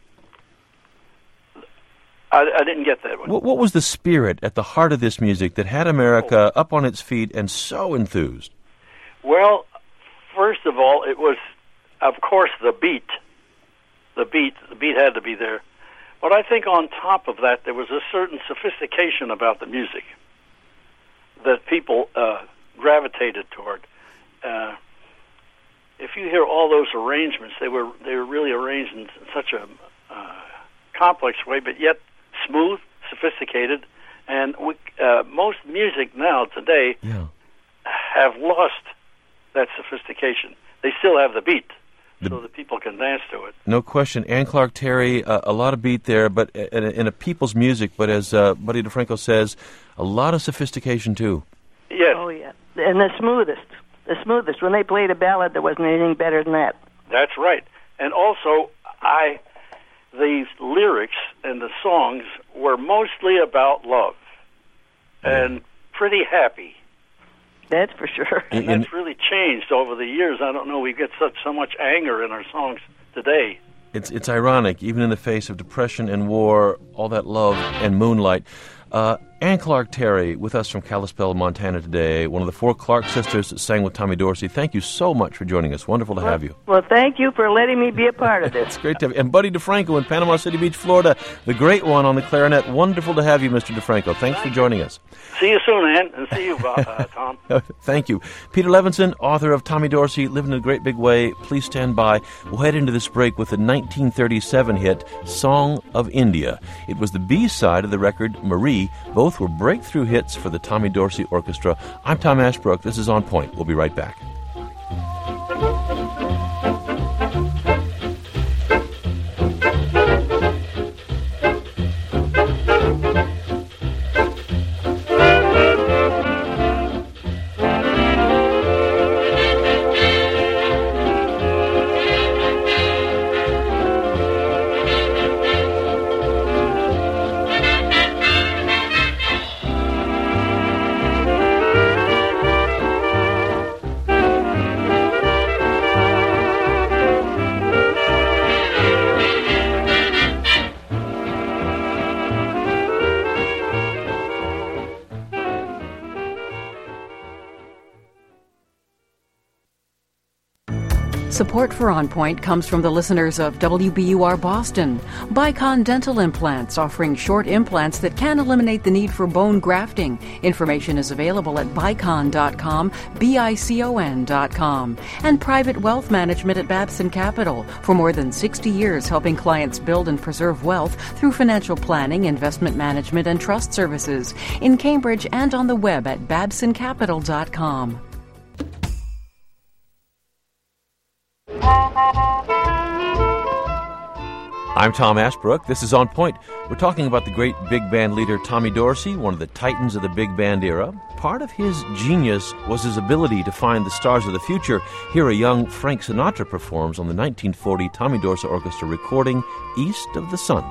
Speaker 6: I, I didn't get that one.
Speaker 1: What, what was the spirit at the heart of this music that had America
Speaker 6: oh.
Speaker 1: up on its feet and so enthused?
Speaker 6: Well, first of all, it was, of course, the beat. The beat. The beat had to be there. But I think on top of that, there was a certain sophistication about the music that people uh, gravitated toward. Uh, if you hear all those arrangements, they were they were really arranged in such a uh, complex way, but yet smooth, sophisticated. And we, uh, most music now today
Speaker 1: yeah.
Speaker 6: have lost that sophistication. They still have the beat. So that people can dance to it.
Speaker 1: No question. Ann Clark Terry, uh, a lot of beat there, but in a, in a people's music. But as uh, Buddy DeFranco says, a lot of sophistication too.
Speaker 6: Yes.
Speaker 4: Oh yeah, and the smoothest, the smoothest. When they played a ballad, there wasn't anything better than that.
Speaker 6: That's right. And also, I, the lyrics and the songs were mostly about love, and pretty happy.
Speaker 4: That's for sure.
Speaker 6: And that's really changed over the years. I don't know. We get such so much anger in our songs today.
Speaker 1: It's it's ironic, even in the face of depression and war, all that love and moonlight. Uh, Ann Clark Terry with us from Kalispell, Montana today, one of the four Clark sisters that sang with Tommy Dorsey. Thank you so much for joining us. Wonderful to
Speaker 4: well,
Speaker 1: have you.
Speaker 4: Well, thank you for letting me be a part of this.
Speaker 1: It's great to have you. And Buddy DeFranco in Panama City Beach, Florida, the great one on the clarinet. Wonderful to have you, Mister DeFranco. Thanks for joining us.
Speaker 6: See you soon, Ann, and see you, uh, Tom.
Speaker 1: Thank you. Peter Levinson, author of Tommy Dorsey, Living in a Great Big Way. Please stand by. We'll head into this break with the nineteen thirty-seven hit, Song of India. It was the B-side of the record, Marie. Both were breakthrough hits for the Tommy Dorsey Orchestra. I'm Tom Ashbrook. This is On Point. We'll be right back.
Speaker 7: Support for On Point comes from the listeners of W B U R Boston. Bicon Dental Implants, offering short implants that can eliminate the need for bone grafting. Information is available at bicon dot com, B I C O N dot com. And Private Wealth Management at Babson Capital. For more than sixty years, helping clients build and preserve wealth through financial planning, investment management, and trust services. In Cambridge and on the web at babson capital dot com.
Speaker 1: I'm Tom Ashbrook. This is On Point. We're talking about the great big band leader Tommy Dorsey, one of the titans of the big band era. Part of his genius was his ability to find the stars of the future. Here a young Frank Sinatra performs on the nineteen forty Tommy Dorsey Orchestra recording East of the Sun.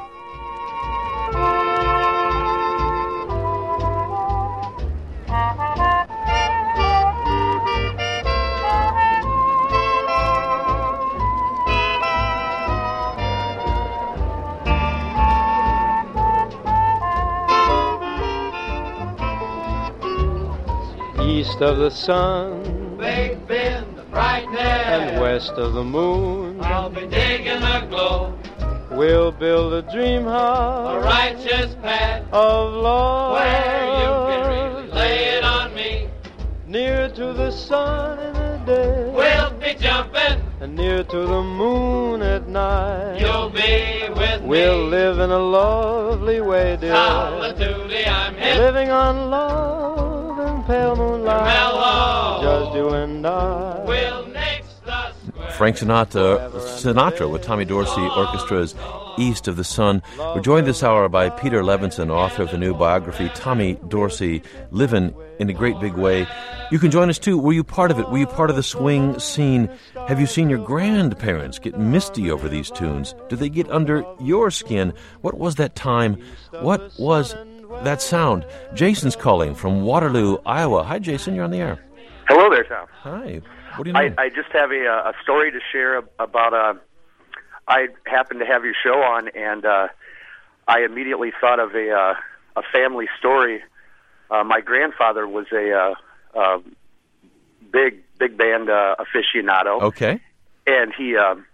Speaker 8: East of the sun,
Speaker 9: Big Ben, the brightness,
Speaker 8: and west of the moon,
Speaker 9: I'll be digging the glow.
Speaker 8: We'll build a dream house,
Speaker 9: A righteous path,
Speaker 8: of love,
Speaker 9: where you can really lay it on me.
Speaker 8: near to the sun in the day,
Speaker 9: We'll be jumping,
Speaker 8: and near to the moon at night.
Speaker 9: you'll be with
Speaker 8: We'll
Speaker 9: me.
Speaker 8: live in a lovely way, dear,
Speaker 9: Solitude, I'm hip.
Speaker 8: living on love and pale moonlight,
Speaker 9: Mellow.
Speaker 8: just you and I.
Speaker 9: We'll next the square.
Speaker 1: Frank Sinatra, Sinatra with Tommy Dorsey Orchestra's East of the Sun. We're joined this hour by Peter Levinson, author of the new biography, Tommy Dorsey, Living in a Great Big Way. You can join us, too. Were you part of it? Were you part of the swing scene? Have you seen your grandparents get misty over these tunes? Do they get under your skin? What was that time? What was that sound? Jason's calling from Waterloo, Iowa. Hi, Jason. You're on the air.
Speaker 10: Hello there, Tom.
Speaker 1: Hi. What do you know?
Speaker 10: I, I just have a, a story to share about. Uh, I happened to have your show on, and uh, I immediately thought of a uh, a family story. Uh, my grandfather was a uh, uh, big big band uh, aficionado.
Speaker 1: Okay.
Speaker 10: And he, um,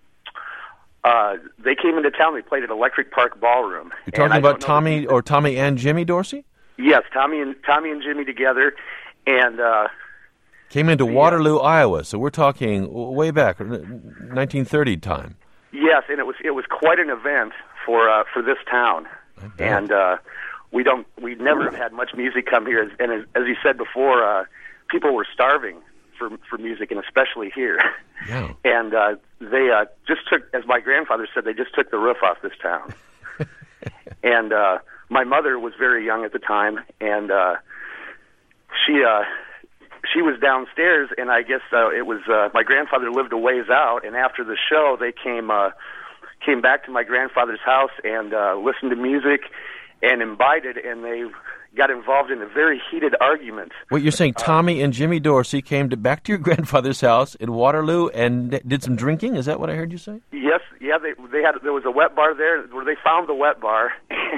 Speaker 10: uh, they came into town. They played at Electric Park Ballroom.
Speaker 1: You're talking
Speaker 10: And I
Speaker 1: about
Speaker 10: don't know
Speaker 1: Tommy
Speaker 10: the-
Speaker 1: or Tommy and Jimmy Dorsey?
Speaker 10: Yes, Tommy and Tommy and Jimmy together, and. Uh,
Speaker 1: Came into
Speaker 10: Yeah.
Speaker 1: Waterloo, Iowa, so we're talking way back, nineteen thirty time.
Speaker 10: Yes, and it was it was quite an event for uh, for this town, and uh, we don't we never have had much music come here, and as, as you said before, uh, people were starving for for music, and especially here.
Speaker 1: Yeah.
Speaker 10: And uh, they uh, just took, as my grandfather said, they just took the roof off this town. And uh, my mother was very young at the time, and uh, she. Uh, She was downstairs, and I guess uh, it was uh, my grandfather lived a ways out. And after the show, they came uh, came back to my grandfather's house and uh, listened to music and imbibed, and they got involved in a very heated argument.
Speaker 1: Wait, you're saying Tommy and Jimmy Dorsey came to back to your grandfather's house in Waterloo and d- did some drinking? Is that what I heard you say?
Speaker 10: Yes, yeah, they they had there was a wet bar there where they found the wet bar,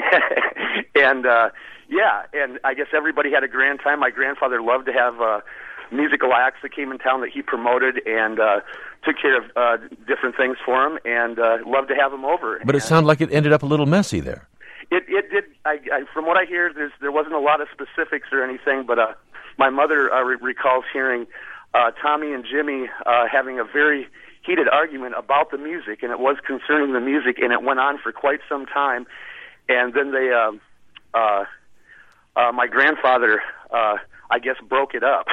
Speaker 10: and uh, yeah, and I guess everybody had a grand time. My grandfather loved to have uh, musical acts that came in town that he promoted and uh, took care of uh, different things for him, and uh, loved to have him over.
Speaker 1: But it sounded like it ended up a little messy there.
Speaker 10: It it did. I, I, from what I hear, there's there wasn't a lot of specifics or anything, but uh, my mother uh, re- recalls hearing uh, Tommy and Jimmy uh, having a very heated argument about the music, and it was concerning the music, and it went on for quite some time. And then they, uh, uh, uh, my grandfather, uh, I guess, broke it up.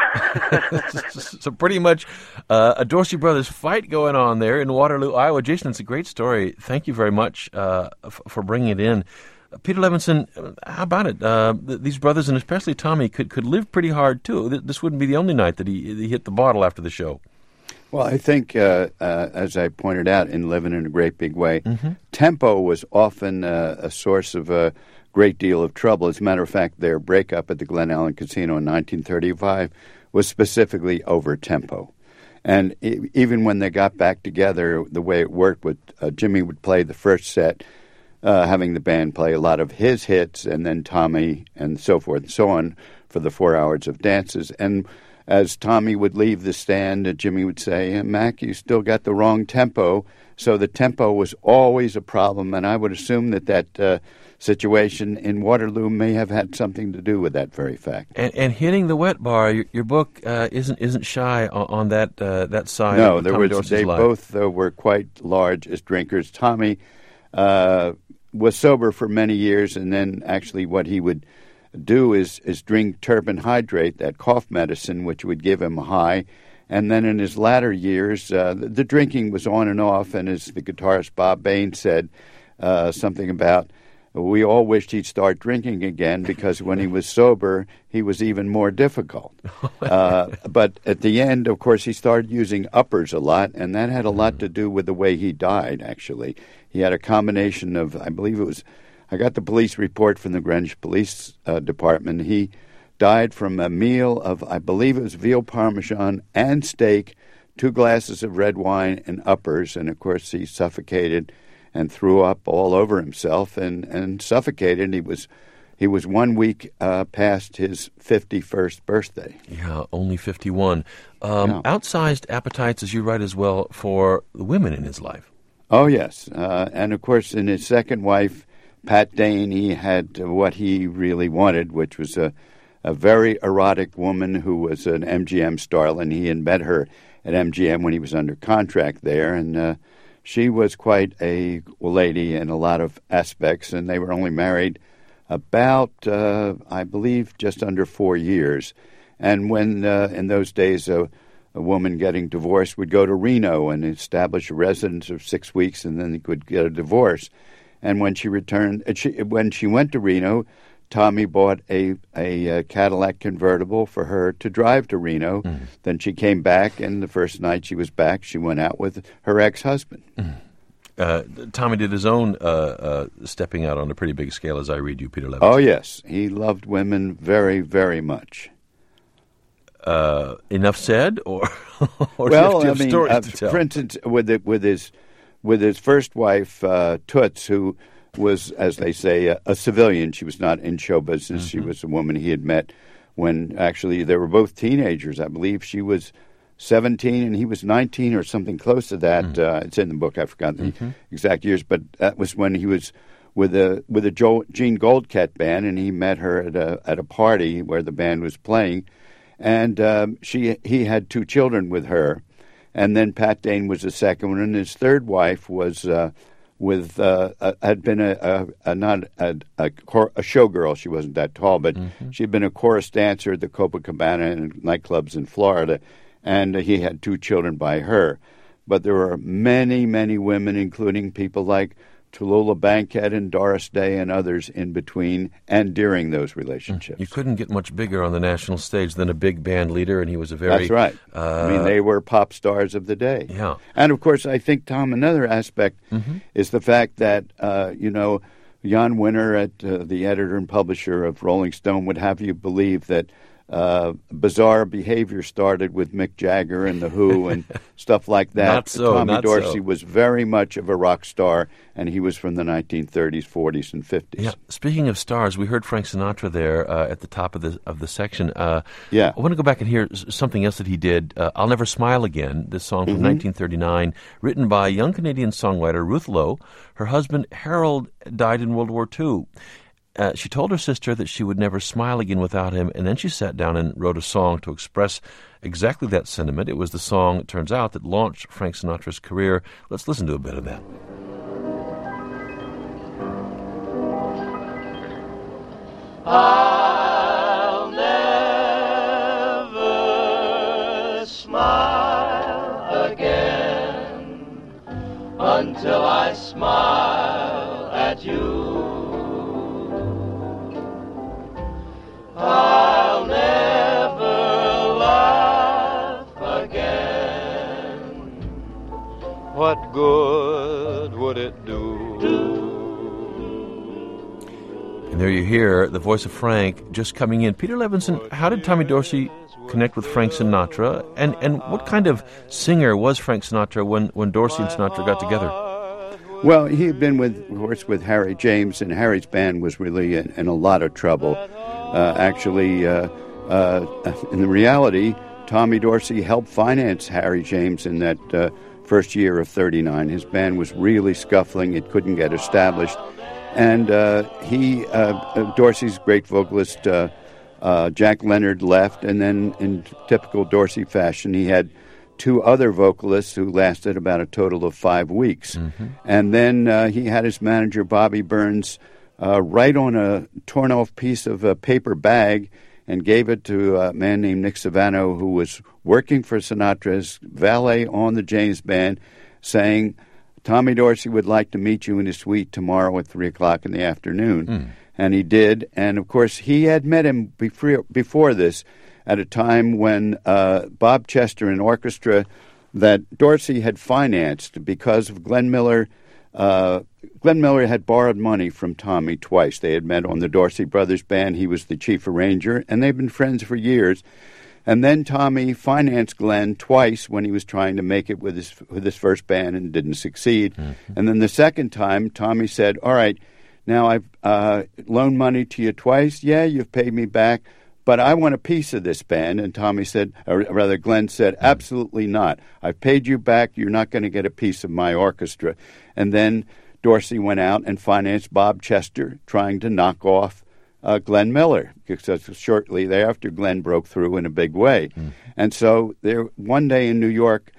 Speaker 1: So pretty much uh, a Dorsey Brothers fight going on there in Waterloo, Iowa. Jason, it's a great story. Thank you very much uh, f- for bringing it in. Uh, Peter Levinson, how about it? Uh, th- these brothers, and especially Tommy, could, could live pretty hard, too. Th- this wouldn't be the only night that he, he hit the bottle after the show.
Speaker 2: Well, I think, uh, uh, as I pointed out in Living in a Great Big Way,
Speaker 1: Mm-hmm.
Speaker 2: tempo was often uh, a source of a great deal of trouble. As a matter of fact, their breakup at the Glen Ellen Casino in nineteen thirty-five was specifically over tempo. And e- even when they got back together, the way it worked, with uh, Jimmy would play the first set, uh, having the band play a lot of his hits, and then Tommy and so forth and so on for the four hours of dances. And as Tommy would leave the stand, uh, Jimmy would say, Mac, you still got the wrong tempo. So the tempo was always a problem, and I would assume that that uh, situation in Waterloo may have had something to do with that very fact.
Speaker 1: And, and hitting the wet bar, your, your book uh, isn't isn't shy on, on that uh, that side.
Speaker 2: No,
Speaker 1: of
Speaker 2: there
Speaker 1: Tommy
Speaker 2: was,
Speaker 1: Dorsey's
Speaker 2: they
Speaker 1: life.
Speaker 2: both uh, were quite large as drinkers. Tommy uh, was sober for many years, and then actually what he would do is, is drink turpin hydrate, that cough medicine, which would give him a high. And then in his latter years, uh, the, the drinking was on and off, and as the guitarist Bob Bain said, uh, something about, we all wished he'd start drinking again because when he was sober, he was even more difficult. Uh, but at the end, of course, he started using uppers a lot, and that had a lot to do with the way he died, actually. He had a combination of, I believe it was, I got the police report from the Greenwich Police uh, Department. He died from a meal of, I believe it was veal parmesan and steak, two glasses of red wine and uppers, and of course he suffocated and threw up all over himself and, and suffocated. He was he was one week uh, past his fifty-first birthday.
Speaker 1: Yeah, only fifty-one. Um,
Speaker 2: Yeah.
Speaker 1: Outsized appetites, as you write as well, for the women in his life.
Speaker 2: Oh, yes. Uh, and, of course, in his second wife, Pat Dane, he had what he really wanted, which was a, a very erotic woman who was an M G M starlet. He had met her at M G M when he was under contract there, and uh, she was quite a lady in a lot of aspects, and they were only married about, uh, I believe, just under four years. And when, uh, in those days, uh, a woman getting divorced would go to Reno and establish a residence of six weeks, and then they could get a divorce. And when she returned, uh, she, when she went to Reno, Tommy bought a, a, uh Cadillac convertible for her to drive to Reno.
Speaker 1: Mm.
Speaker 2: Then she came back, and the first night she was back, she went out with her ex-husband.
Speaker 1: Mm. Uh, Tommy did his own uh, uh, stepping out on a pretty big scale, as I read you, Peter Levinson.
Speaker 2: Oh, yes. He loved women very, very much.
Speaker 1: Uh, enough said, or, or
Speaker 2: well,
Speaker 1: do you have, do you have
Speaker 2: I mean,
Speaker 1: stories
Speaker 2: uh,
Speaker 1: to tell?
Speaker 2: for instance, with it, with his with his first wife, uh, Toots, who was, as they say, a, a civilian. She was not in show business. Mm-hmm. She was a woman he had met when actually they were both teenagers. I believe she was seventeen and he was nineteen or something close to that. Mm-hmm. Uh, it's in the book. I forgot the mm-hmm. exact years, but that was when he was with a with a Joe, Gene Goldcat band, and he met her at a at a party where the band was playing. And um, she, he had two children with her, and then Pat Dane was the second one, and his third wife was uh, with uh, uh, had been a, a, a not a, a, cor- a showgirl. She wasn't that tall, but mm-hmm. she'd been a chorus dancer at the Copacabana and nightclubs in Florida, and uh, he had two children by her. But there were many, many women, including people like Tallulah Bankhead and Doris Day and others in between and during those relationships.
Speaker 1: You couldn't get much bigger on the national stage than a big band leader, and he was a very...
Speaker 2: That's right.
Speaker 1: Uh,
Speaker 2: I mean, they were pop stars of the day.
Speaker 1: Yeah.
Speaker 2: And, of course, I think, Tom, another aspect
Speaker 1: mm-hmm.
Speaker 2: is the fact that, uh, you know, Jan Winter, at uh, the editor and publisher of Rolling Stone, would have you believe that Uh, bizarre behavior started with Mick Jagger and The Who and stuff like that.
Speaker 1: Not so,
Speaker 2: Tommy
Speaker 1: not
Speaker 2: Dorsey
Speaker 1: so.
Speaker 2: was very much of a rock star, and he was from the nineteen thirties, forties, and fifties.
Speaker 1: Yeah. Speaking of stars, we heard Frank Sinatra there uh, at the top of the of the section. Uh,
Speaker 2: yeah.
Speaker 1: I want to go back and hear something else that he did. Uh, I'll Never Smile Again, this song from
Speaker 2: mm-hmm.
Speaker 1: nineteen thirty-nine, written by young Canadian songwriter Ruth Lowe. Her husband, Harold, died in World War Two. Uh, she told her sister that she would never smile again without him, and then she sat down and wrote a song to express exactly that sentiment. It was the song, it turns out, that launched Frank Sinatra's career. Let's listen to a bit of that.
Speaker 8: I'll never smile again until I smile at you. I'll never laugh again. What good would it do?
Speaker 1: And there you hear the voice of Frank just coming in. Peter Levinson, how did Tommy Dorsey connect with Frank Sinatra? And and what kind of singer was Frank Sinatra when, when Dorsey and Sinatra got together?
Speaker 2: Well, he had been with, of course, with Harry James, and Harry's band was really in, in a lot of trouble. Uh, actually, uh, uh, in reality, Tommy Dorsey helped finance Harry James in that uh, first year of thirty-nine. His band was really scuffling. It couldn't get established. And uh, he, uh, Dorsey's great vocalist, uh, uh, Jack Leonard, left. And then in typical Dorsey fashion, he had two other vocalists who lasted about a total of five weeks. Mm-hmm. And then uh, he had his manager, Bobby Burns, uh, write on a torn-off piece of a paper bag and gave it to a man named Nick Savano, who was working for Sinatra as valet on the James Band, saying, Tommy Dorsey would like to meet you in his suite tomorrow at three o'clock in the afternoon. Mm. And he did. And, of course, he had met him before, before this at a time when uh, Bob Chester, an orchestra that Dorsey had financed because of Glenn Miller. Uh, Glenn Miller had borrowed money from Tommy twice. They had met on the Dorsey Brothers Band. He was the chief arranger, and they've been friends for years. And then Tommy financed Glenn twice when he was trying to make it with his with his first band and didn't succeed. Mm-hmm. And then the second time, Tommy said, all right, now I've uh, loaned money to you twice. Yeah, you've paid me back, but I want a piece of this band. And Tommy said, or rather Glenn said, absolutely not. I've paid you back. You're not going to get a piece of my orchestra. And then Dorsey went out and financed Bob Chester, trying to knock off Uh, Glenn Miller, because shortly thereafter Glenn broke through in a big way. Mm. And so there, one day in New York,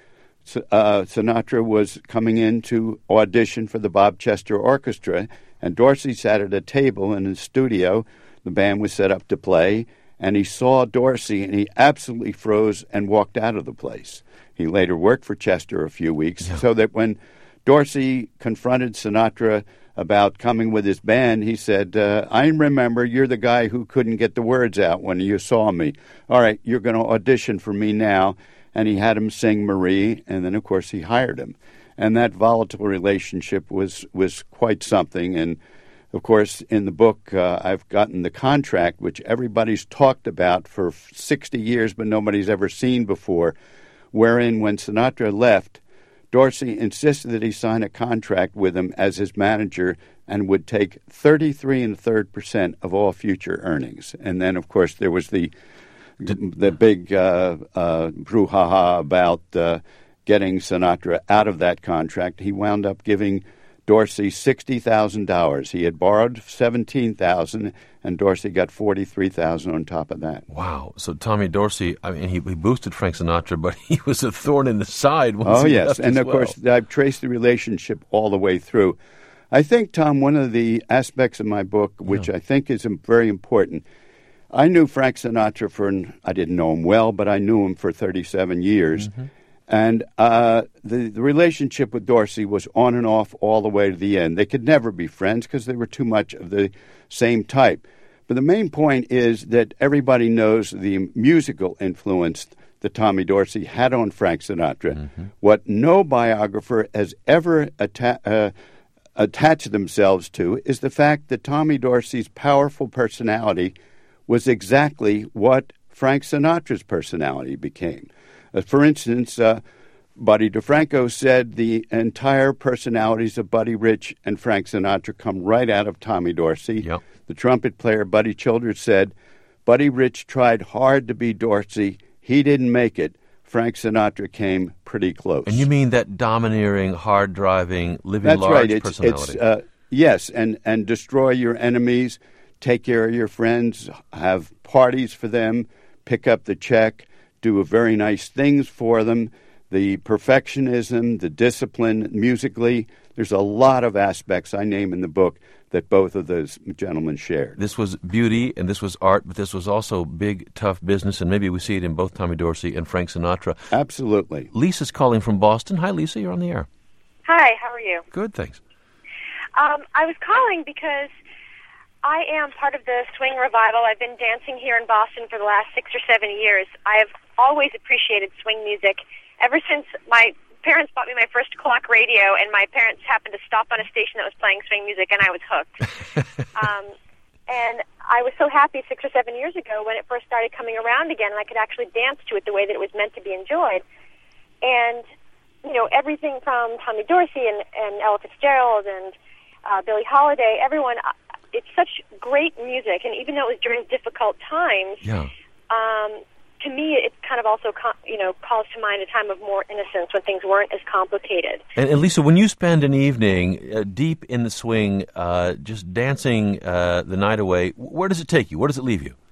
Speaker 2: uh, Sinatra was coming in to audition for the Bob Chester Orchestra, and Dorsey sat at a table in his studio. The band was set up to play, and he saw Dorsey, and he absolutely froze and walked out of the place. He later worked for Chester a few weeks, yeah. so that when Dorsey confronted Sinatra about coming with his band, he said, uh, I remember you're the guy who couldn't get the words out when you saw me. All right, you're going to audition for me now. And he had him sing Marie, and then, of course, he hired him. And that volatile relationship was, was quite something. And, of course, in the book, uh, I've gotten the contract, which everybody's talked about for sixty years, but nobody's ever seen before, wherein when Sinatra left, Dorsey insisted that he sign a contract with him as his manager and would take thirty-three and a third percent of all future earnings. And then, of course, there was the the big uh, uh, brouhaha about uh, getting Sinatra out of that contract. He wound up giving Dorsey sixty thousand dollars. He had borrowed seventeen thousand dollars, and Dorsey got forty-three thousand dollars on top of that.
Speaker 1: Wow. So Tommy Dorsey, I mean, he, he boosted Frank Sinatra, but he was a thorn in the side once
Speaker 2: oh,
Speaker 1: he
Speaker 2: yes.
Speaker 1: left
Speaker 2: And,
Speaker 1: as
Speaker 2: of
Speaker 1: well.
Speaker 2: course, I've traced the relationship all the way through. I think, Tom, one of the aspects of my book, which yeah. I think is very important, I knew Frank Sinatra for, I didn't know him well, but I knew him for thirty-seven years. Mm-hmm. And uh, the, the relationship with Dorsey was on and off all the way to the end. They could never be friends because they were too much of the same type. But the main point is that everybody knows the musical influence that Tommy Dorsey had on Frank Sinatra. Mm-hmm. What no biographer has ever atta- uh, attached themselves to is the fact that Tommy Dorsey's powerful personality was exactly what Frank Sinatra's personality became. Uh, for instance, uh, Buddy DeFranco said the entire personalities of Buddy Rich and Frank Sinatra come right out of Tommy Dorsey.
Speaker 1: Yep.
Speaker 2: The trumpet player, Buddy Childers, said, Buddy Rich tried hard to be Dorsey. He didn't make it. Frank Sinatra came pretty close.
Speaker 1: And you mean that domineering, hard-driving, living
Speaker 2: That's
Speaker 1: large
Speaker 2: right. It's,
Speaker 1: personality?
Speaker 2: It's, uh, yes, and, and destroy your enemies, take care of your friends, have parties for them, pick up the check, do very nice things for them. The perfectionism, the discipline musically, there's a lot of aspects I name in the book that both of those gentlemen shared.
Speaker 1: This was beauty and this was art, but this was also big, tough business, and maybe we see it in both Tommy Dorsey and Frank Sinatra.
Speaker 2: Absolutely.
Speaker 1: Lisa's calling from Boston. Hi, Lisa. You're on the air.
Speaker 11: Hi. How are you?
Speaker 1: Good, thanks.
Speaker 11: Um, I was calling because I am part of the swing revival. I've been dancing here in Boston for the last six or seven years. I have always appreciated swing music. Ever since my parents bought me my first clock radio, and my parents happened to stop on a station that was playing swing music, and I was hooked. um, and I was so happy six or seven years ago when it first started coming around again, and I could actually dance to it the way that it was meant to be enjoyed. And, you know, everything from Tommy Dorsey and, and Ella Fitzgerald and uh, Billie Holiday, everyone, it's such great music, and even though it was during difficult times,
Speaker 1: yeah.
Speaker 11: um, to me, it kind of also, com- you know, calls to mind a time of more innocence when things weren't as complicated.
Speaker 1: And, and Lisa, when you spend an evening uh, deep in the swing, uh, just dancing uh, the night away, where does it take you? Where does it leave you?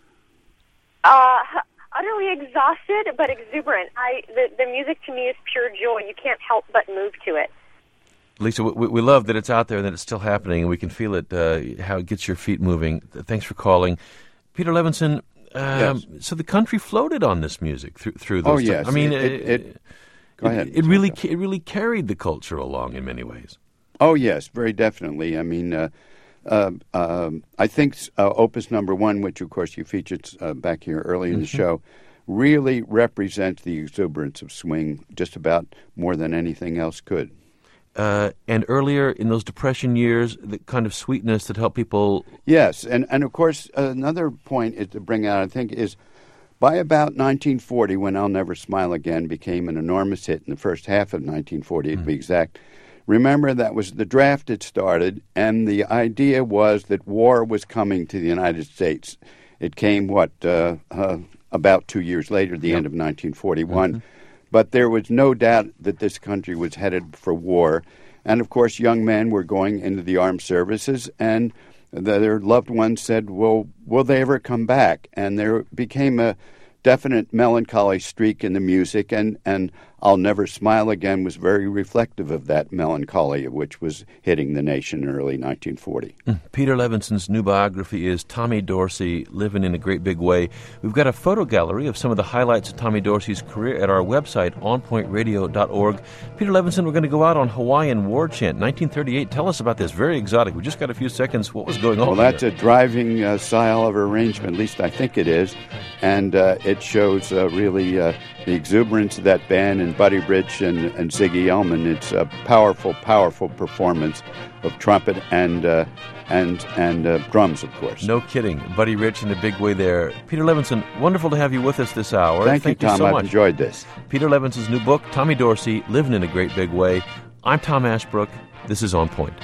Speaker 11: Uh, utterly exhausted, but exuberant. I the, the music to me is pure joy. You can't help but move to it.
Speaker 1: Lisa, we, we love that it's out there and that it's still happening, and we can feel it, uh, how it gets your feet moving. Thanks for calling. Peter Levinson, um,
Speaker 2: yes.
Speaker 1: so the country floated on this music through, through those
Speaker 2: Oh, yes.
Speaker 1: I mean,
Speaker 2: it, it, it,
Speaker 1: it,
Speaker 2: go ahead.
Speaker 1: It, it, really, it really carried the culture along in many ways.
Speaker 2: Oh, yes, very definitely. I mean, uh, uh, uh, I think uh, Opus Number One, which, of course, you featured uh, back here early in the
Speaker 1: Mm-hmm.
Speaker 2: show, really represents the exuberance of swing just about more than anything else could.
Speaker 1: Uh, and earlier in those Depression years, the kind of sweetness that helped people...
Speaker 2: Yes, and, and of course, another point is to bring out, I think, is by about nineteen forty, when I'll Never Smile Again became an enormous hit in the first half of nineteen forty, mm-hmm. to be exact, remember that was the draft had started, and the idea was that war was coming to the United States. It came, what, uh, uh, about two years later, the yep. end of nineteen forty-one. Mm-hmm. But there was no doubt that this country was headed for war. And, of course, young men were going into the armed services, and their loved ones said, well, will they ever come back? And there became a definite melancholy streak in the music, and, and I'll Never Smile Again was very reflective of that melancholy, which was hitting the nation in early nineteen forty.
Speaker 1: Mm. Peter Levinson's new biography is Tommy Dorsey, Living in a Great Big Way. We've got a photo gallery of some of the highlights of Tommy Dorsey's career at our website, on point radio dot org. Peter Levinson, we're going to go out on Hawaiian War Chant, nineteen thirty-eight. Tell us about this. Very exotic. We just got a few seconds. What was going on
Speaker 2: Well, that's
Speaker 1: here?
Speaker 2: a driving uh, style of arrangement, at least I think it is. And uh, it shows uh, really uh, the exuberance of that band and Buddy Rich and, and Ziggy Elman. It's a powerful, powerful performance of trumpet and uh, and and uh, drums, of course.
Speaker 1: No kidding. Buddy Rich in a big way there. Peter Levinson, wonderful to have you with us this hour.
Speaker 2: Thank,
Speaker 1: Thank
Speaker 2: you, Tom.
Speaker 1: you so
Speaker 2: I've
Speaker 1: much.
Speaker 2: enjoyed this.
Speaker 1: Peter Levinson's new book, Tommy Dorsey, Living in a Great Big Way. I'm Tom Ashbrook. This is On Point.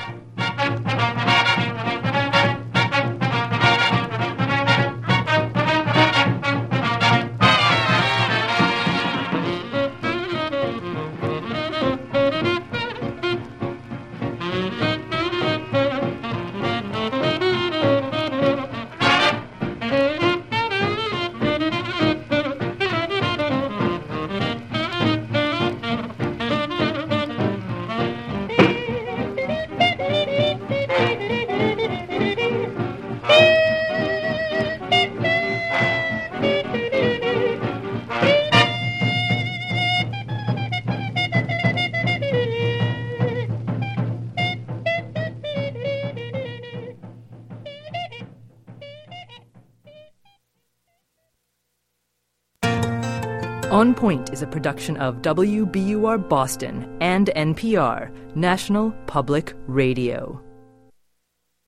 Speaker 12: On Point is a production of W B U R Boston and N P R, National Public Radio.